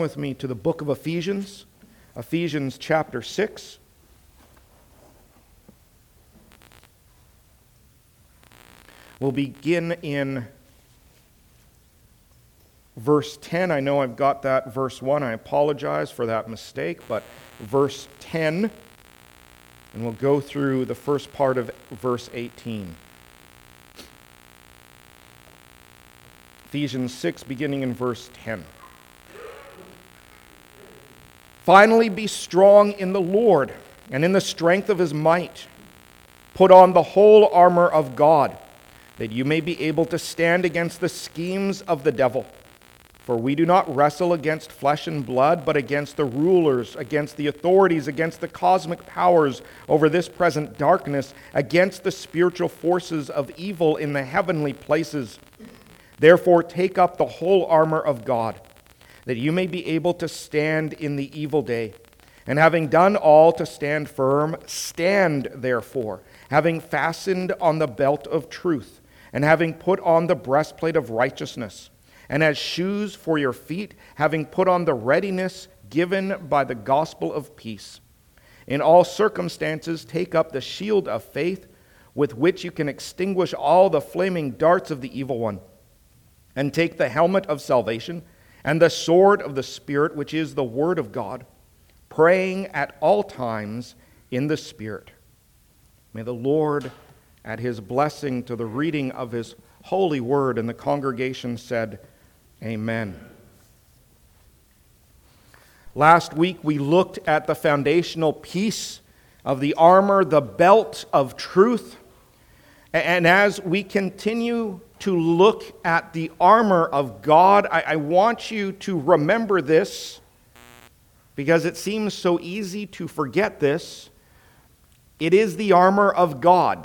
With me to the book of Ephesians, Ephesians chapter 6. We'll begin in verse 10. I know I've got that verse 1. I apologize for that mistake, but verse 10, and we'll go through the first part of verse 18. Ephesians 6, beginning in verse 10. Finally, be strong in the Lord and in the strength of his might. Put on the whole armor of God, that you may be able to stand against the schemes of the devil. For we do not wrestle against flesh and blood, but against the rulers, against the authorities, against the cosmic powers over this present darkness, against the spiritual forces of evil in the heavenly places. Therefore, take up the whole armor of God, that you may be able to stand in the evil day. And having done all to stand firm, stand therefore, having fastened on the belt of truth, and having put on the breastplate of righteousness, and as shoes for your feet, having put on the readiness given by the gospel of peace. In all circumstances, take up the shield of faith, with which you can extinguish all the flaming darts of the evil one, and take the helmet of salvation, and the sword of the Spirit, which is the Word of God, praying at all times in the Spirit. May the Lord add his blessing to the reading of his holy word. And the congregation said, Amen. Last week we looked at the foundational piece of the armor, the belt of truth. And as we continue to look at the armor of God, I want you to remember this, because it seems so easy to forget this. It is the armor of God.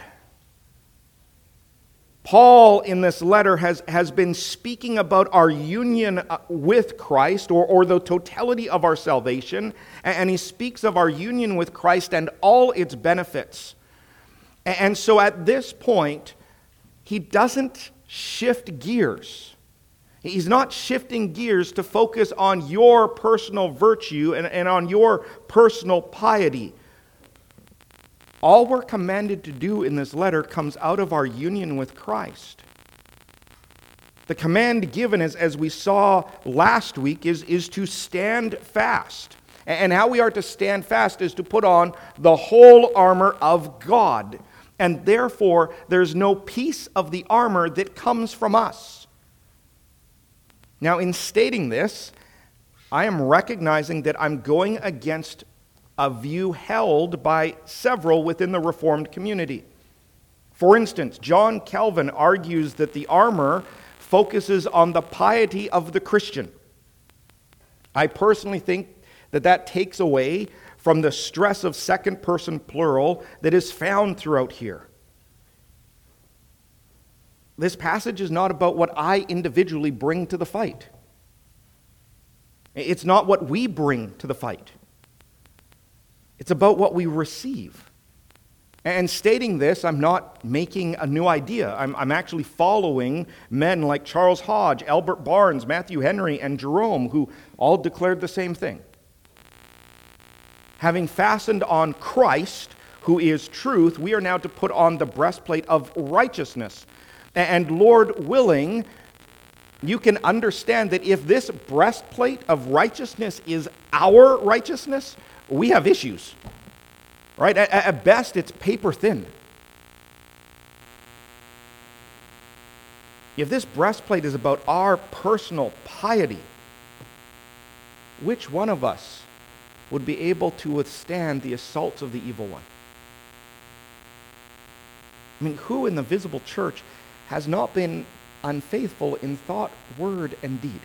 Paul, in this letter, has been speaking about our union with Christ, or the totality of our salvation, and he speaks of our union with Christ and all its benefits. And so at this point, he doesn't shift gears. He's not shifting gears to focus on your personal virtue and on your personal piety. All we're commanded to do in this letter comes out of our union with Christ. The command given, as we saw last week, is to stand fast. And how we are to stand fast is to put on the whole armor of God. And therefore, there's no piece of the armor that comes from us. Now, in stating this, I am recognizing that I'm going against a view held by several within the Reformed community. For instance, John Calvin argues that the armor focuses on the piety of the Christian. I personally think that takes away from the stress of second-person plural that is found throughout here. This passage is not about what I individually bring to the fight. It's not what we bring to the fight. It's about what we receive. And stating this, I'm not making a new idea. I'm actually following men like Charles Hodge, Albert Barnes, Matthew Henry, and Jerome, who all declared the same thing. Having fastened on Christ, who is truth, we are now to put on the breastplate of righteousness. And Lord willing, you can understand that if this breastplate of righteousness is our righteousness, we have issues. Right? At best, it's paper thin. If this breastplate is about our personal piety, which one of us would be able to withstand the assaults of the evil one? I mean, who in the visible church has not been unfaithful in thought, word, and deed?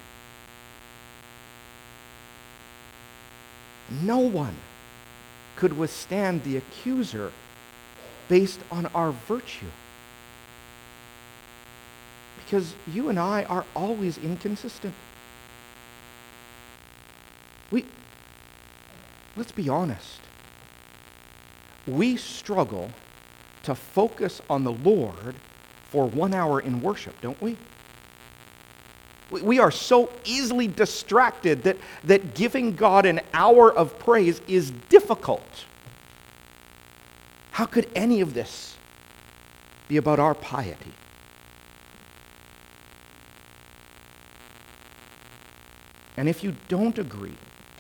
No one could withstand the accuser based on our virtue. Because you and I are always inconsistent. Let's be honest. We struggle to focus on the Lord for 1 hour in worship, don't we? We are so easily distracted that giving God an hour of praise is difficult. How could any of this be about our piety? And if you don't agree,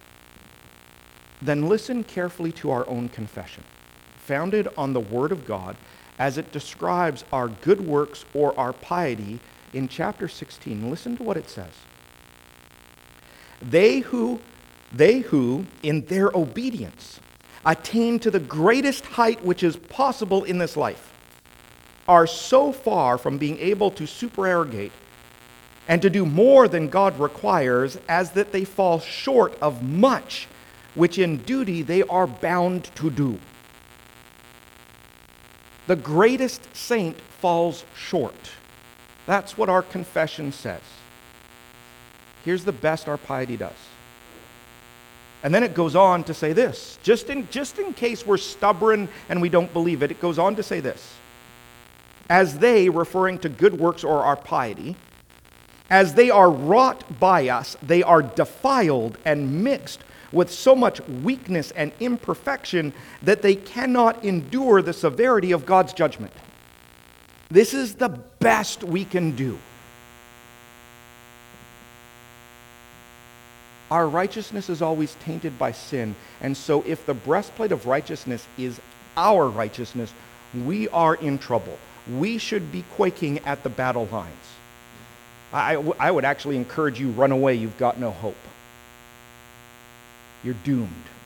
then listen carefully to our own confession, founded on the Word of God as it describes our good works or our piety in chapter 16. Listen to what it says. They who, in their obedience, attain to the greatest height which is possible in this life, are so far from being able to supererogate and to do more than God requires, as that they fall short of much which in duty they are bound to do. The greatest saint falls short. That's what our confession says. Here's the best our piety does. And then it goes on to say this, just in case we're stubborn and we don't believe it, it goes on to say this. As they, referring to good works or our piety, as they are wrought by us, they are defiled and mixed with so much weakness and imperfection that they cannot endure the severity of God's judgment. This is the best we can do. Our righteousness is always tainted by sin, and so if the breastplate of righteousness is our righteousness, we are in trouble. We should be quaking at the battle lines. I would actually encourage you, run away, you've got no hope. You're doomed.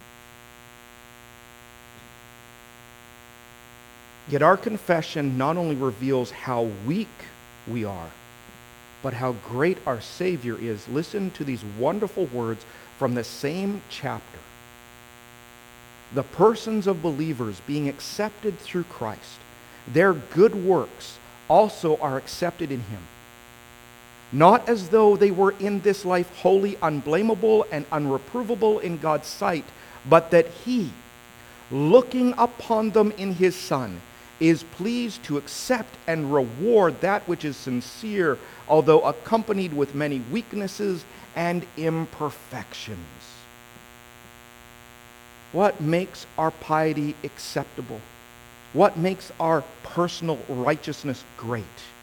Yet our confession not only reveals how weak we are, but how great our Savior is. Listen to these wonderful words from the same chapter. The persons of believers being accepted through Christ, their good works also are accepted in Him. Not as though they were in this life wholly unblameable and unreprovable in God's sight, but that He, looking upon them in His Son, is pleased to accept and reward that which is sincere, although accompanied with many weaknesses and imperfections. What makes our piety acceptable? What makes our personal righteousness great?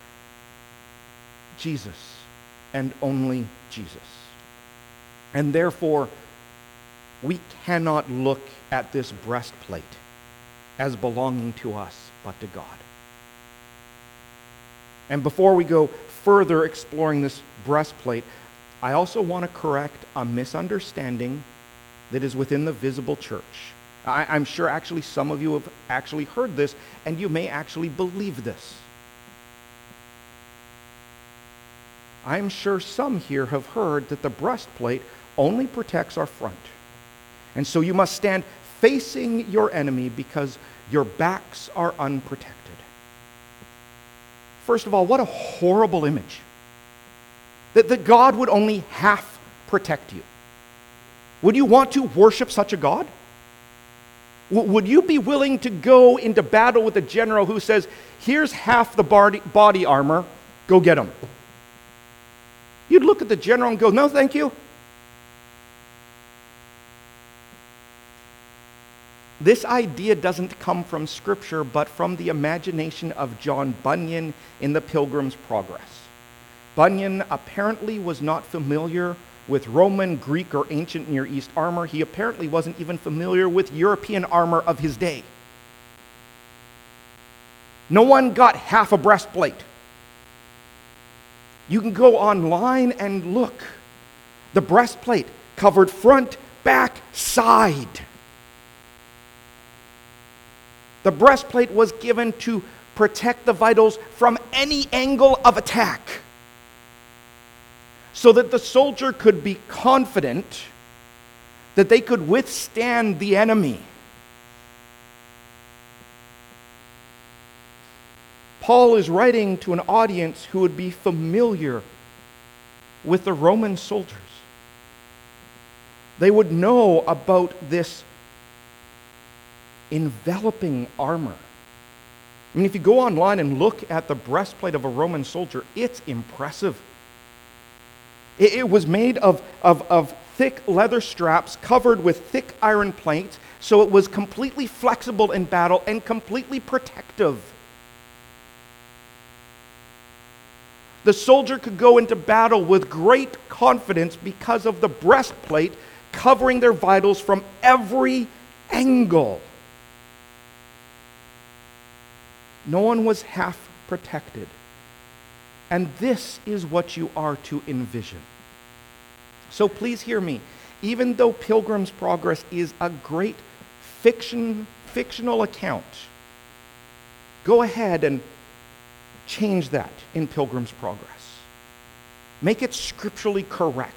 Jesus, and only Jesus. And therefore, we cannot look at this breastplate as belonging to us, but to God. And before we go further exploring this breastplate, I also want to correct a misunderstanding that is within the visible church. I'm sure actually some of you have actually heard this, and you may actually believe this. I'm sure some here have heard that the breastplate only protects our front. And so you must stand facing your enemy because your backs are unprotected. First of all, what a horrible image. That God would only half protect you. Would you want to worship such a God? Would you be willing to go into battle with a general who says, here's half the body armor, go get him? You'd look at the general and go, no, thank you. This idea doesn't come from Scripture, but from the imagination of John Bunyan in The Pilgrim's Progress. Bunyan apparently was not familiar with Roman, Greek, or ancient Near East armor. He apparently wasn't even familiar with European armor of his day. No one got half a breastplate. You can go online and look. The breastplate covered front, back, side. The breastplate was given to protect the vitals from any angle of attack, so that the soldier could be confident that they could withstand the enemy. Paul is writing to an audience who would be familiar with the Roman soldiers. They would know about this enveloping armor. I mean, if you go online and look at the breastplate of a Roman soldier, it's impressive. It was made of thick leather straps covered with thick iron plates, so it was completely flexible in battle and completely protective. The soldier could go into battle with great confidence because of the breastplate covering their vitals from every angle. No one was half protected. And this is what you are to envision. So please hear me. Even though Pilgrim's Progress is a great fictional account, go ahead and change that in Pilgrim's Progress. Make it scripturally correct.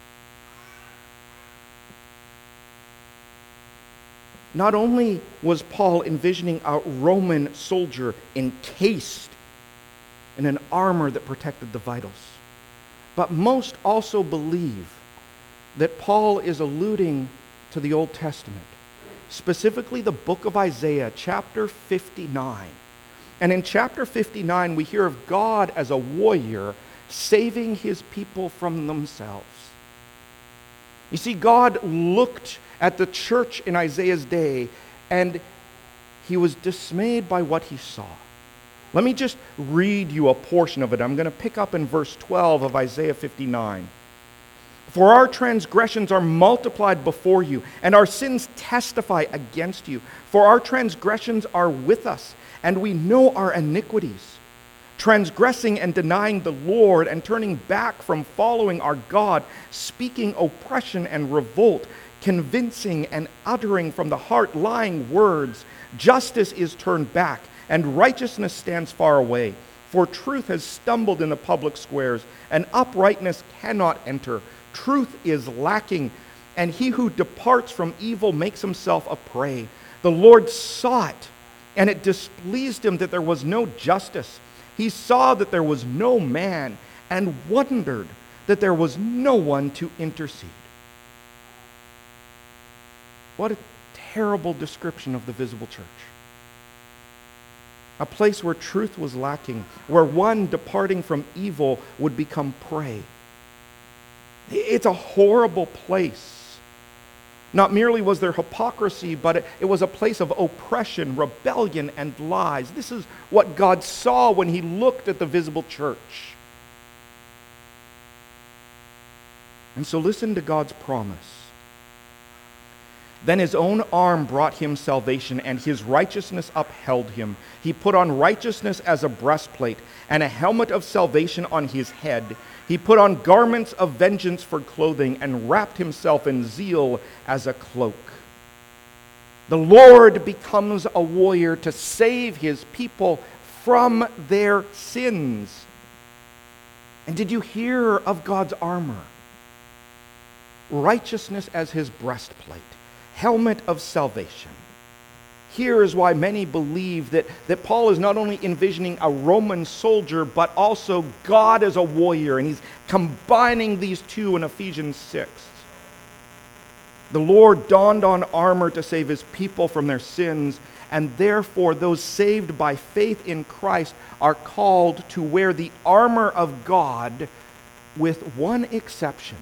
Not only was Paul envisioning a Roman soldier encased in an armor that protected the vitals, but most also believe that Paul is alluding to the Old Testament, specifically the book of Isaiah, chapter 59. And in chapter 59, we hear of God as a warrior saving his people from themselves. You see, God looked at the church in Isaiah's day, and he was dismayed by what he saw. Let me just read you a portion of it. I'm going to pick up in verse 12 of Isaiah 59. For our transgressions are multiplied before you, and our sins testify against you. For our transgressions are with us, and we know our iniquities. Transgressing and denying the Lord, and turning back from following our God, speaking oppression and revolt, convincing and uttering from the heart lying words. Justice is turned back, and righteousness stands far away. For truth has stumbled in the public squares, and uprightness cannot enter. Truth is lacking, and he who departs from evil makes himself a prey. The Lord saw it, and it displeased him that there was no justice. He saw that there was no man, and wondered that there was no one to intercede. What a terrible description of the visible church. A place where truth was lacking, where one departing from evil would become prey. It's a horrible place. Not merely was there hypocrisy, but it was a place of oppression, rebellion, and lies. This is what God saw when he looked at the visible church. And so listen to God's promise. Then his own arm brought him salvation, and his righteousness upheld him. He put on righteousness as a breastplate, and a helmet of salvation on his head. He put on garments of vengeance for clothing, and wrapped himself in zeal as a cloak. The Lord becomes a warrior to save his people from their sins. And did you hear of God's armor? Righteousness as his breastplate. Helmet of salvation. Here is why many believe that Paul is not only envisioning a Roman soldier, but also God as a warrior, and he's combining these two in Ephesians 6. The Lord donned on armor to save his people from their sins, and therefore those saved by faith in Christ are called to wear the armor of God, with one exception.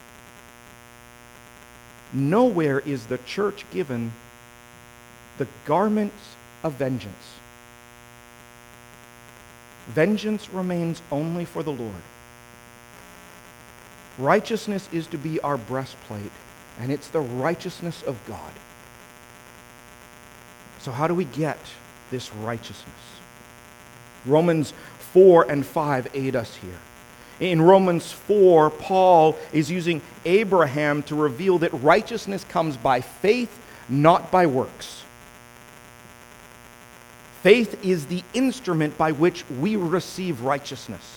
Nowhere is the church given the garments of vengeance. Vengeance remains only for the Lord. Righteousness is to be our breastplate, and it's the righteousness of God. So how do we get this righteousness? Romans 4 and 5 aid us here. In Romans 4, Paul is using Abraham to reveal that righteousness comes by faith, not by works. Faith is the instrument by which we receive righteousness.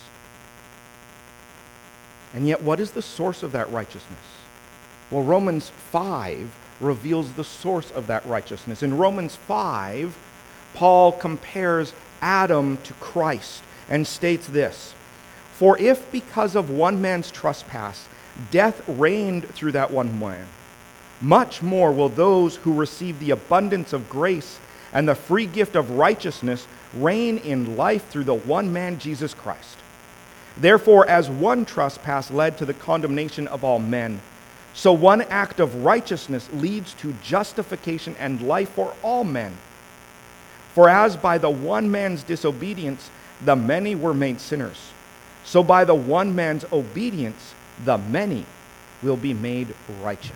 And yet, what is the source of that righteousness? Well, Romans 5 reveals the source of that righteousness. In Romans 5, Paul compares Adam to Christ and states this: For if because of one man's trespass death reigned through that one man, much more will those who receive the abundance of grace and the free gift of righteousness reign in life through the one man, Jesus Christ. Therefore, as one trespass led to the condemnation of all men, so one act of righteousness leads to justification and life for all men. For as by the one man's disobedience the many were made sinners, so by the one man's obedience the many will be made righteous.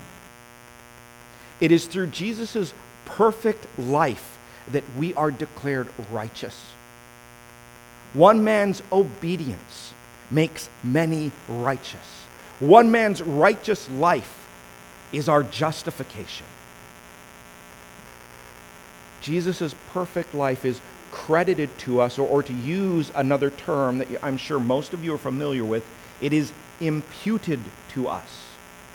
It is through Jesus' perfect life that we are declared righteous. One man's obedience makes many righteous. One man's righteous life is our justification. Jesus' perfect life is credited to us, or to use another term that I'm sure most of you are familiar with, it is imputed to us.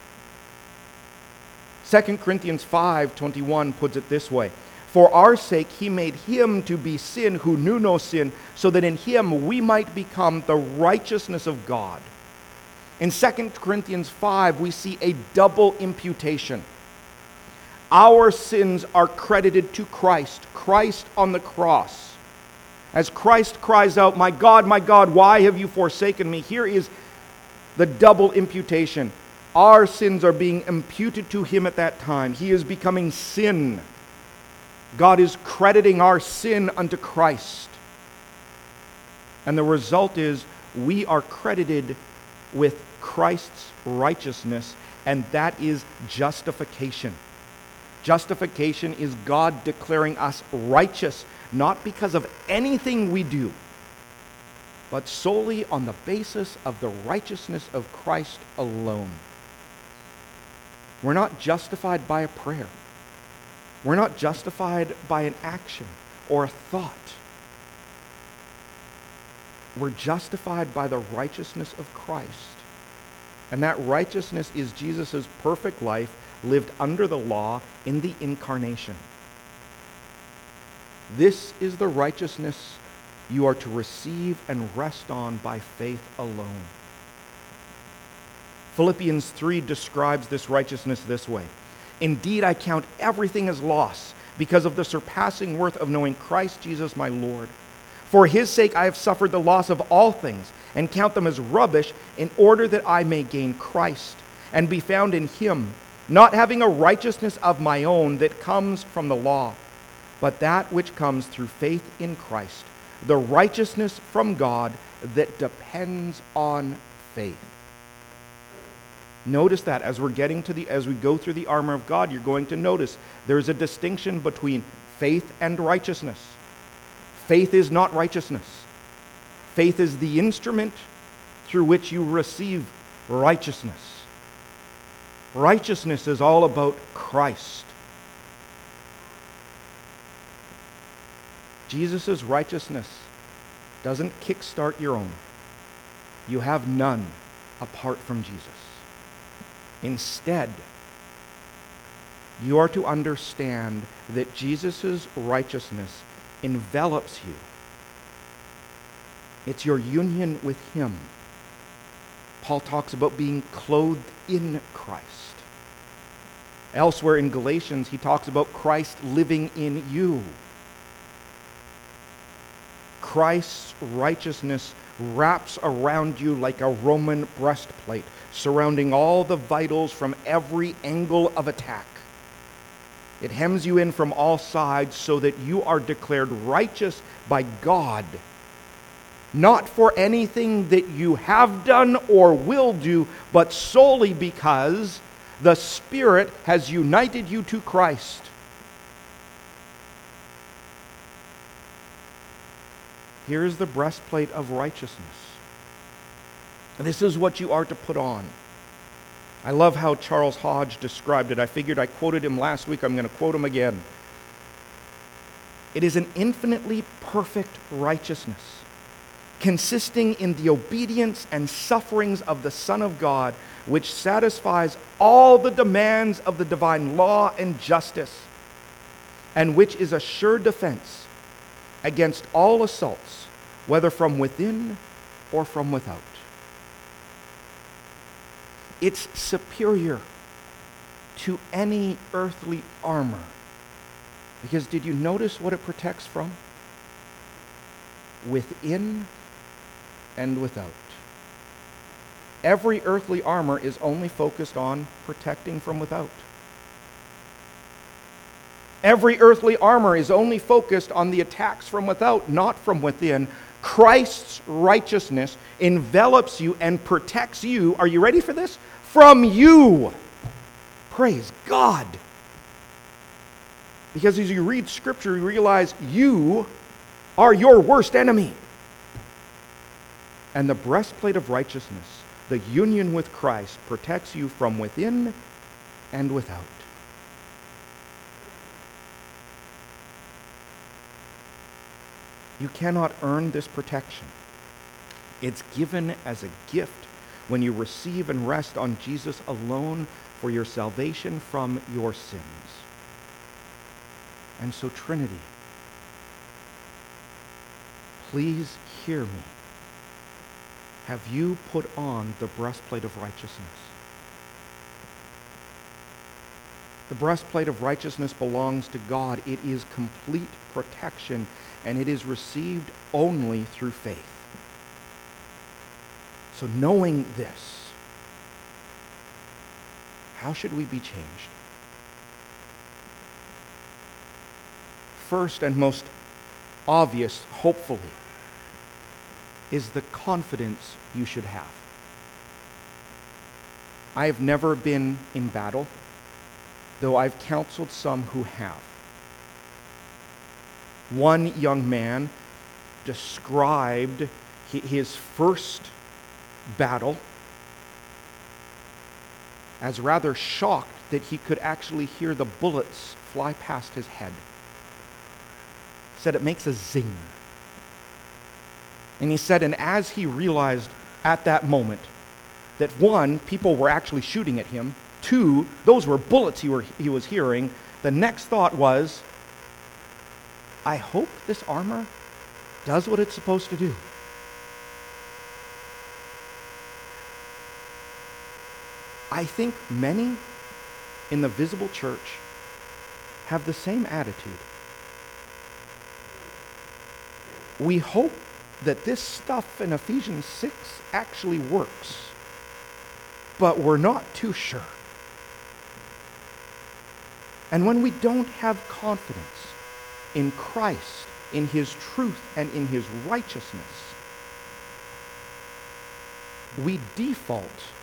2 Corinthians 5:21 puts it this way: For our sake he made him to be sin who knew no sin, so that in him we might become the righteousness of God. In 2 Corinthians 5, we see a double imputation. Our sins are credited to Christ, Christ on the cross. As Christ cries out, my God, why have you forsaken me?" Here is the double imputation. Our sins are being imputed to him at that time. He is becoming sin. God is crediting our sin unto Christ. And the result is we are credited with Christ's righteousness, and that is justification. Justification is God declaring us righteous, not because of anything we do, but solely on the basis of the righteousness of Christ alone. We're not justified by a prayer. We're not justified by an action or a thought. We're justified by the righteousness of Christ. And that righteousness is Jesus' perfect life lived under the law in the incarnation. This is the righteousness you are to receive and rest on by faith alone. Philippians 3 describes this righteousness this way: "Indeed, I count everything as loss because of the surpassing worth of knowing Christ Jesus my Lord. For his sake I have suffered the loss of all things and count them as rubbish, in order that I may gain Christ and be found in him, not having a righteousness of my own that comes from the law, but that which comes through faith in Christ, the righteousness from God that depends on faith." Notice that as we go through the armor of God, you're going to notice there's a distinction between faith and righteousness. Faith is not righteousness. Faith is the instrument through which you receive righteousness. Righteousness is all about Christ. Jesus' righteousness doesn't kickstart your own. You have none apart from Jesus. Instead, you are to understand that Jesus' righteousness envelops you. It's your union with him. Paul talks about being clothed in Christ. Elsewhere in Galatians, he talks about Christ living in you. Christ's righteousness wraps around you like a Roman breastplate, surrounding all the vitals from every angle of attack. It hems you in from all sides so that you are declared righteous by God, not for anything that you have done or will do, but solely because the Spirit has united you to Christ. Here is the breastplate of righteousness. This is what you are to put on. I love how Charles Hodge described it. I figured I quoted him last week. I'm going to quote him again. It is an infinitely perfect righteousness, consisting in the obedience and sufferings of the Son of God, which satisfies all the demands of the divine law and justice, and which is a sure defense against all assaults, whether from within or from without. It's superior to any earthly armor. Because did you notice what it protects from? Within and without. Every earthly armor is only focused on protecting from without. Every earthly armor is only focused on the attacks from without, not from within. Christ's righteousness envelops you and protects you. Are you ready for this? From you. Praise God. Because as you read Scripture, you realize you are your worst enemy. And the breastplate of righteousness, the union with Christ, protects you from within and without. You cannot earn this protection. It's given as a gift when you receive and rest on Jesus alone for your salvation from your sins. And so, Trinity, please hear me. Have you put on the breastplate of righteousness? The breastplate of righteousness belongs to God. It is complete protection, and it is received only through faith. So knowing this, how should we be changed? First and most obvious, hopefully, is the confidence you should have. I have never been in battle, though I've counseled some who have. One young man described his first battle as rather shocked that he could actually hear the bullets fly past his head. He said it makes a zing. And he said, and as he realized at that moment that one, people were actually shooting at him, two, those were bullets he was hearing, the next thought was, I hope this armor does what it's supposed to do. I think many in the visible church have the same attitude. We hope that this stuff in Ephesians 6 actually works, but we're not too sure. And when we don't have confidence in Christ, in His truth, and in His righteousness, we default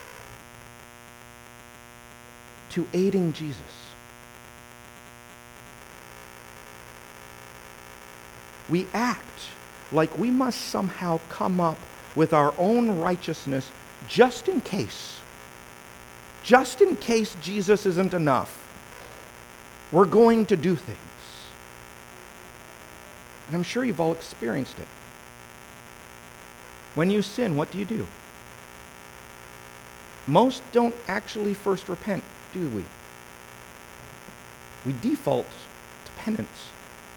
to aiding Jesus. We act like we must somehow come up with our own righteousness just in case. Just in case Jesus isn't enough. We're going to do things. And I'm sure you've all experienced it. When you sin, what do? Most don't actually first repent, do we? We default to penance.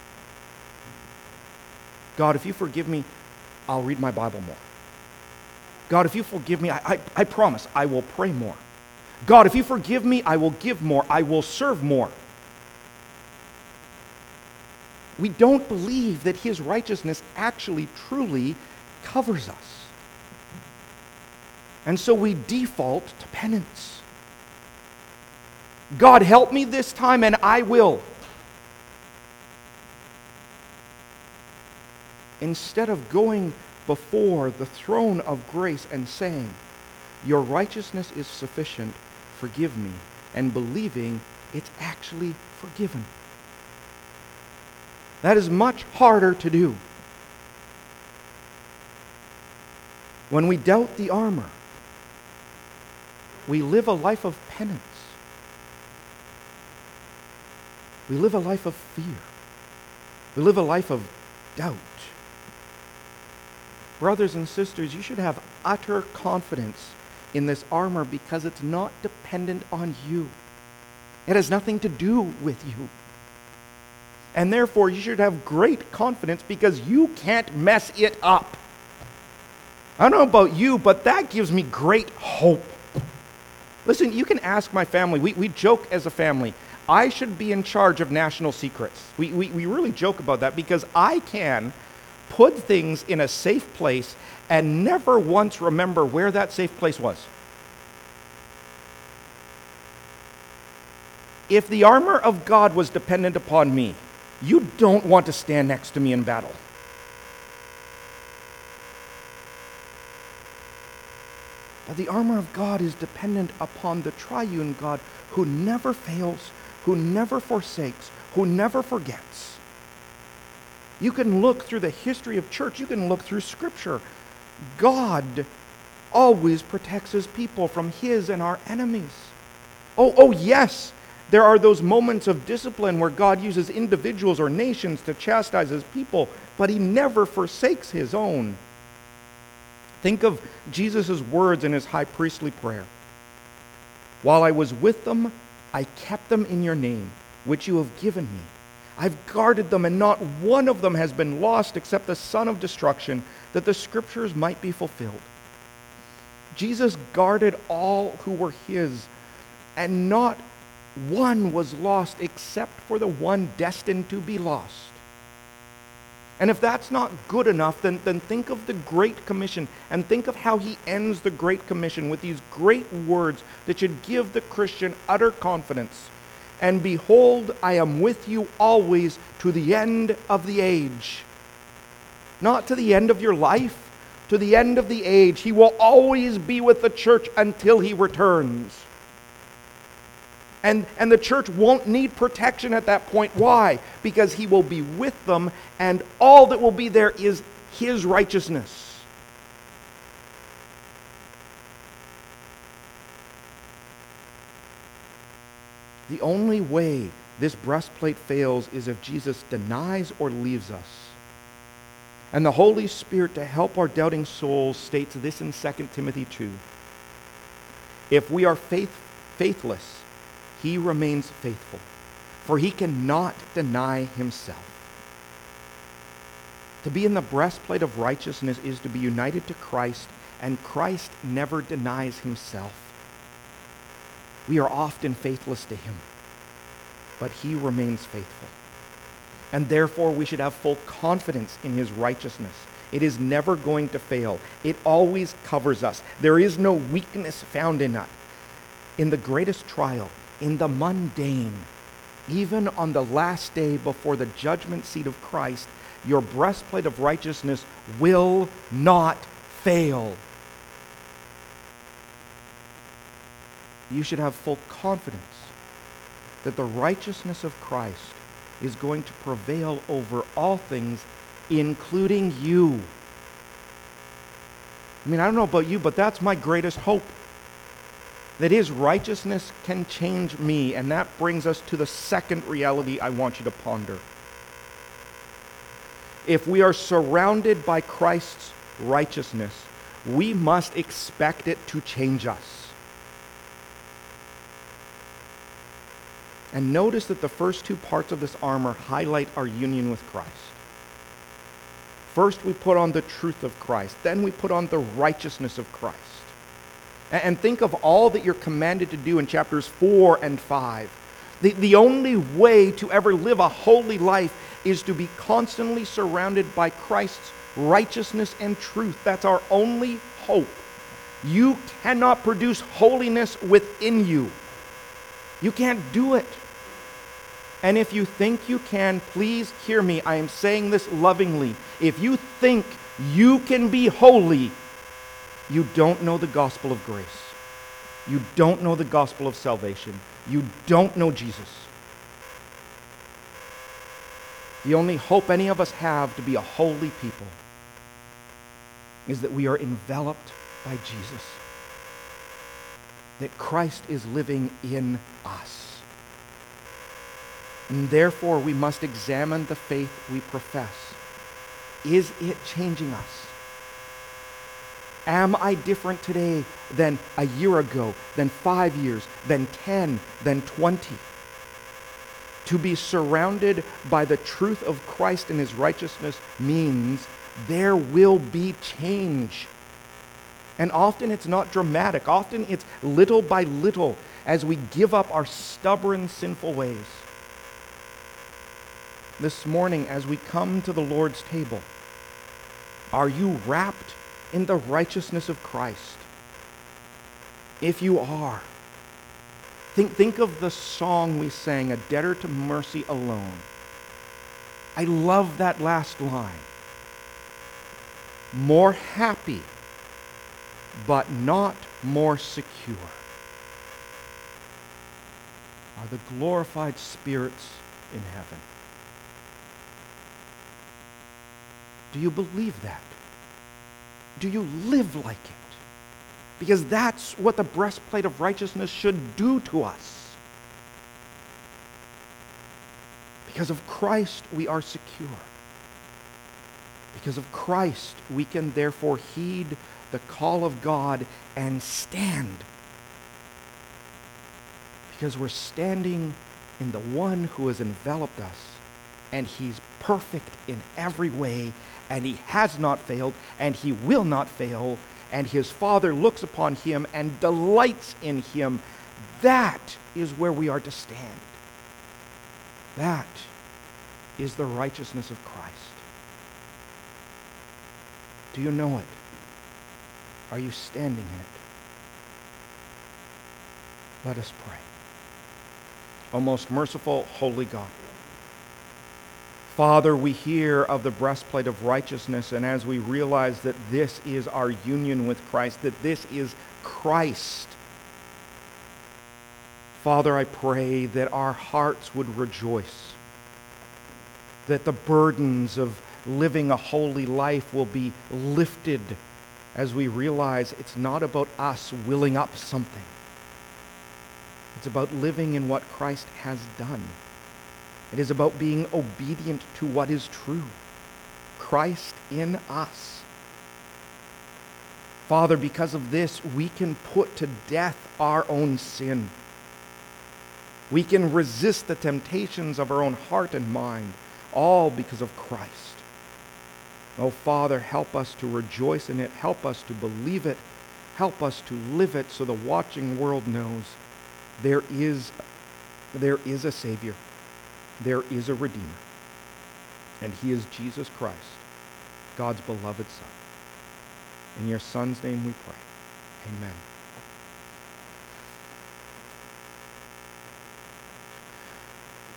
God, if you forgive me, I'll read my Bible more. God, if you forgive me, I promise I will pray more. God, if you forgive me, I will give more. I will serve more. We don't believe that His righteousness actually truly covers us. And so we default to penance. God, help me this time and I will. Instead of going before the throne of grace and saying, your righteousness is sufficient, forgive me, and believing it's actually forgiven. That is much harder to do. When we doubt the armor, we live a life of penance. We live a life of fear. We live a life of doubt. Brothers and sisters, you should have utter confidence in this armor because it's not dependent on you. It has nothing to do with you. And therefore, you should have great confidence because you can't mess it up. I don't know about you, but that gives me great hope. Listen, you can ask my family. We joke as a family. I should be in charge of national secrets. We really joke about that because I can put things in a safe place and never once remember where that safe place was. If the armor of God was dependent upon me, you don't want to stand next to me in battle. But the armor of God is dependent upon the triune God who never fails, who never forsakes, who never forgets. You can look through the history of church, you can look through Scripture. God always protects his people from his and our enemies. Oh yes, there are those moments of discipline where God uses individuals or nations to chastise his people, but he never forsakes his own. Think of Jesus' words in his high priestly prayer. While I was with them, I kept them in your name, which you have given me. I've guarded them, and not one of them has been lost except the son of destruction, that the scriptures might be fulfilled. Jesus guarded all who were his, and not one was lost except for the one destined to be lost. And if that's not good enough, then think of the Great Commission, and think of how he ends the Great Commission with these great words that should give the Christian utter confidence. And behold, I am with you always to the end of the age. Not to the end of your life, to the end of the age. He will always be with the church until he returns. And the church won't need protection at that point. Why? Because he will be with them, and all that will be there is his righteousness. The only way this breastplate fails is if Jesus denies or leaves us. And the Holy Spirit, to help our doubting souls, states this in 2 Timothy 2. If we are faithless, he remains faithful, for he cannot deny himself. To be in the breastplate of righteousness is to be united to Christ, and Christ never denies himself. We are often faithless to him, but he remains faithful. And therefore we should have full confidence in his righteousness. It is never going to fail. It always covers us. There is no weakness found in us. In the greatest trial, in the mundane, even on the last day before the judgment seat of Christ, your breastplate of righteousness will not fail. You should have full confidence that the righteousness of Christ is going to prevail over all things, including you. I don't know about you, but that's my greatest hope. That his righteousness can change me. And that brings us to the second reality I want you to ponder. If we are surrounded by Christ's righteousness, we must expect it to change us. And notice that the first two parts of this armor highlight our union with Christ. First, we put on the truth of Christ. Then we put on the righteousness of Christ. And think of all that you're commanded to do in chapters 4 and 5. The only way to ever live a holy life is to be constantly surrounded by Christ's righteousness and truth. That's our only hope. You cannot produce holiness within you. You can't do it. And if you think you can, please hear me. I am saying this lovingly. If you think you can be holy, you don't know the gospel of grace. You don't know the gospel of salvation. You don't know Jesus. The only hope any of us have to be a holy people is that we are enveloped by Jesus. That Christ is living in us. And therefore we must examine the faith we profess. Is it changing us? Am I different today than a year ago, than 5 years, than 10, than 20? To be surrounded by the truth of Christ and his righteousness means there will be change. And often it's not dramatic. Often it's little by little as we give up our stubborn, sinful ways. This morning, as we come to the Lord's table, Are you wrapped in the righteousness of Christ? If you are, think of the song we sang, "A Debtor to Mercy Alone." I love that last line. More happy, but not more secure, are the glorified spirits in heaven. Do you believe that? Do you live like it? Because that's what the breastplate of righteousness should do to us. Because of Christ, we are secure. Because of Christ, we can therefore heed the call of God and stand. Because we're standing in the one who has enveloped us, and he's perfect in every way, and he has not failed, and he will not fail, and his Father looks upon him and delights in him. That is where we are to stand. That is the righteousness of Christ. Do you know it? Are you standing in it? Let us pray. O most merciful, holy God, Father, we hear of the breastplate of righteousness, and as we realize that this is our union with Christ, that this is Christ, Father, I pray that our hearts would rejoice, that the burdens of living a holy life will be lifted as we realize it's not about us willing up something. It's about living in what Christ has done. It is about being obedient to what is true. Christ in us. Father, because of this, we can put to death our own sin. We can resist the temptations of our own heart and mind, all because of Christ. Oh, Father, help us to rejoice in it. Help us to believe it. Help us to live it so the watching world knows there is a Savior. There is a Redeemer. And he is Jesus Christ, God's beloved Son. In your Son's name we pray. Amen.